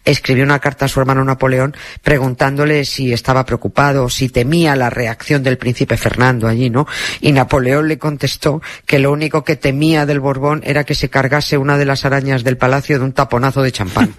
escribió una carta a su hermano Napoleón preguntándole si estaba preocupado, si temía la reacción del príncipe Fernando allí, ¿no? Y Napoleón le contestó que lo único que temía del Borbón era que se cargase una de las arañas del palacio de un taponazo de champán.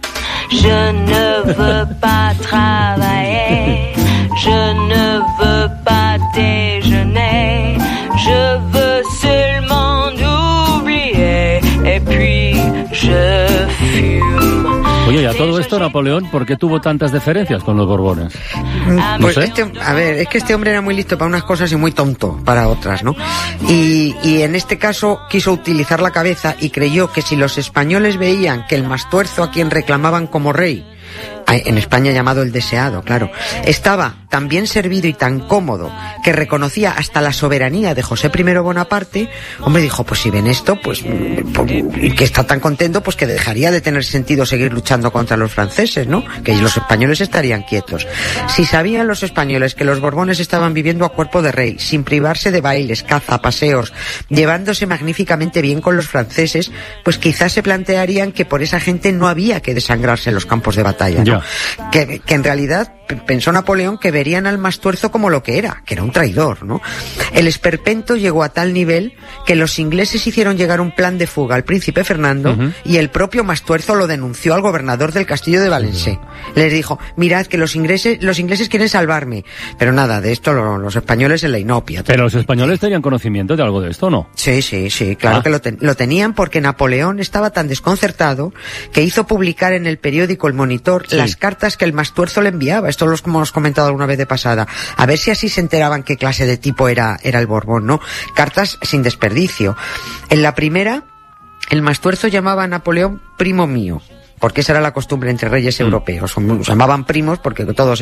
Je ne veux pas travailler, je ne veux pas déjeuner, je veux seulement oublier, et puis je fume. Oye, y a todo esto, Napoleón, ¿por qué tuvo tantas deferencias con los Borbones? Pues es que este hombre era muy listo para unas cosas y muy tonto para otras, ¿no? Y en este caso quiso utilizar la cabeza y creyó que si los españoles veían que el Mastuerzo, a quien reclamaban como rey, en España llamado el deseado, claro, estaba tan bien servido y tan cómodo que reconocía hasta la soberanía de José I Bonaparte, hombre, dijo, pues si ven esto, pues que está tan contento, pues que dejaría de tener sentido seguir luchando contra los franceses, ¿no? Que los españoles estarían quietos. Si sabían los españoles que los Borbones estaban viviendo a cuerpo de rey, sin privarse de bailes, caza, paseos, llevándose magníficamente bien con los franceses, pues quizás se plantearían que por esa gente no había que desangrarse en los campos de batalla, ¿no? Que en realidad pensó Napoleón que verían al Mastuerzo como lo que era un traidor, ¿no? El esperpento llegó a tal nivel que los ingleses hicieron llegar un plan de fuga al príncipe Fernando, y el propio Mastuerzo lo denunció al gobernador del castillo de Valencé. Les dijo, mirad que los ingleses quieren salvarme, pero nada, de esto los españoles en la inopia. ¿Pero los españoles tenían conocimiento de algo de esto o no? Sí, claro que lo tenían, porque Napoleón estaba tan desconcertado que hizo publicar en el periódico El Monitor las cartas que el Mastuerzo le enviaba. Esto lo hemos comentado alguna vez de pasada, a ver si así se enteraban qué clase de tipo era el Borbón, ¿no? Cartas sin desperdicio. En la primera, el Mastuerzo llamaba a Napoleón primo mío, porque esa era la costumbre entre reyes europeos. Se llamaban primos porque todos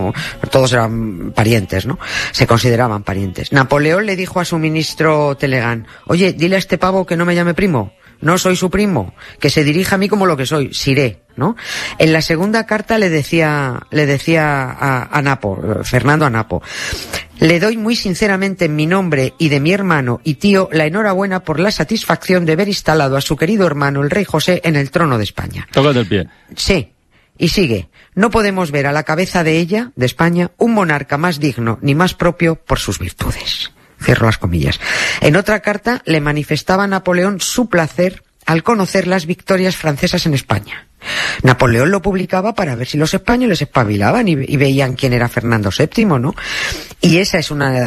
eran parientes, ¿no? Se consideraban parientes. Napoleón le dijo a su ministro Telegán, oye, dile a este pavo que no me llame primo, no soy su primo, que se dirija a mí como lo que soy, Siré, ¿no? En la segunda carta le decía a Napo, Fernando a Napo, le doy muy sinceramente en mi nombre y de mi hermano y tío la enhorabuena por la satisfacción de ver instalado a su querido hermano el rey José en el trono de España. Tócate el pie. Sí. Y sigue, no podemos ver a la cabeza de ella, de España, un monarca más digno ni más propio por sus virtudes. Cierro las comillas. En otra carta le manifestaba a Napoleón su placer al conocer las victorias francesas en España. Napoleón lo publicaba para ver si los españoles espabilaban y veían quién era Fernando VII, ¿no? Y esa es una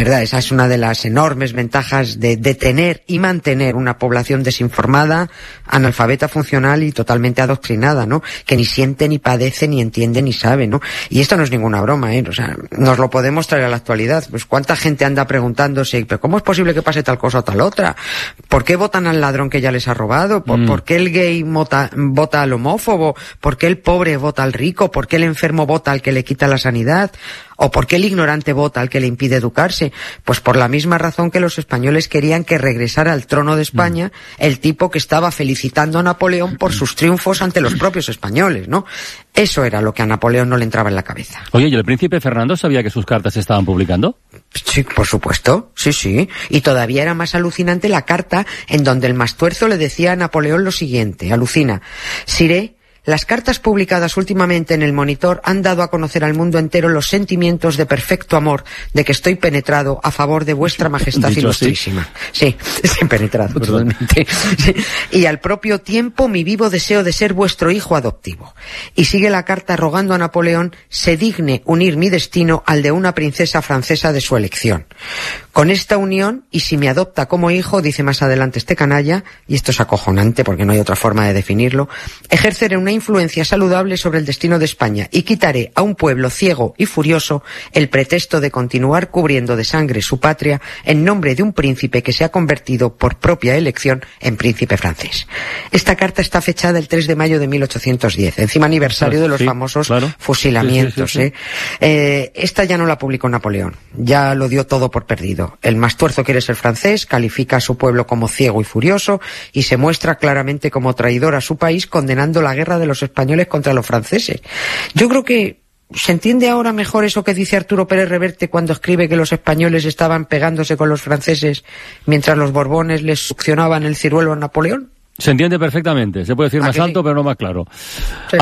de las enormes ventajas de tener y mantener una población desinformada, analfabeta funcional y totalmente adoctrinada, ¿no? Que ni siente, ni padece, ni entiende, ni sabe, ¿no? Y esto no es ninguna broma, ¿eh? O sea, nos lo podemos traer a la actualidad. Pues cuánta gente anda preguntándose, ¿pero cómo es posible que pase tal cosa o tal otra? ¿Por qué votan al ladrón que ya les ha robado? ¿Por qué el gay vota al homófobo? ¿Por qué el pobre vota al rico? ¿Por qué el enfermo vota al que le quita la sanidad? ¿O por qué el ignorante vota al que le impide educarse? Pues por la misma razón que los españoles querían que regresara al trono de España el tipo que estaba felicitando a Napoleón por sus triunfos ante los propios españoles, ¿no? Eso era lo que a Napoleón no le entraba en la cabeza. Oye, ¿y el príncipe Fernando sabía que sus cartas se estaban publicando? Sí, por supuesto, sí. Y todavía era más alucinante la carta en donde el Mastuerzo le decía a Napoleón lo siguiente, alucina, Siré, las cartas publicadas últimamente en el Monitor han dado a conocer al mundo entero los sentimientos de perfecto amor de que estoy penetrado a favor de vuestra majestad ilustrísima. Sí, penetrado totalmente. Sí. Y al propio tiempo mi vivo deseo de ser vuestro hijo adoptivo. Y sigue la carta rogando a Napoleón se digne unir mi destino al de una princesa francesa de su elección. Con esta unión, y si me adopta como hijo, dice más adelante este canalla, y esto es acojonante porque no hay otra forma de definirlo, ejerceré una influencia saludable sobre el destino de España y quitaré a un pueblo ciego y furioso el pretexto de continuar cubriendo de sangre su patria en nombre de un príncipe que se ha convertido por propia elección en príncipe francés. Esta carta está fechada el 3 de mayo de 1810, encima aniversario de los famosos fusilamientos. Sí. Esta ya no la publicó Napoleón, ya lo dio todo por perdido. El Mastuerzo quiere ser francés, califica a su pueblo como ciego y furioso y se muestra claramente como traidor a su país, condenando la guerra de los españoles contra los franceses. Yo creo que se entiende ahora mejor eso que dice Arturo Pérez Reverte cuando escribe que los españoles estaban pegándose con los franceses mientras los Borbones les succionaban el ciruelo a Napoleón. Se entiende perfectamente, se puede decir más alto pero no más claro. Sí.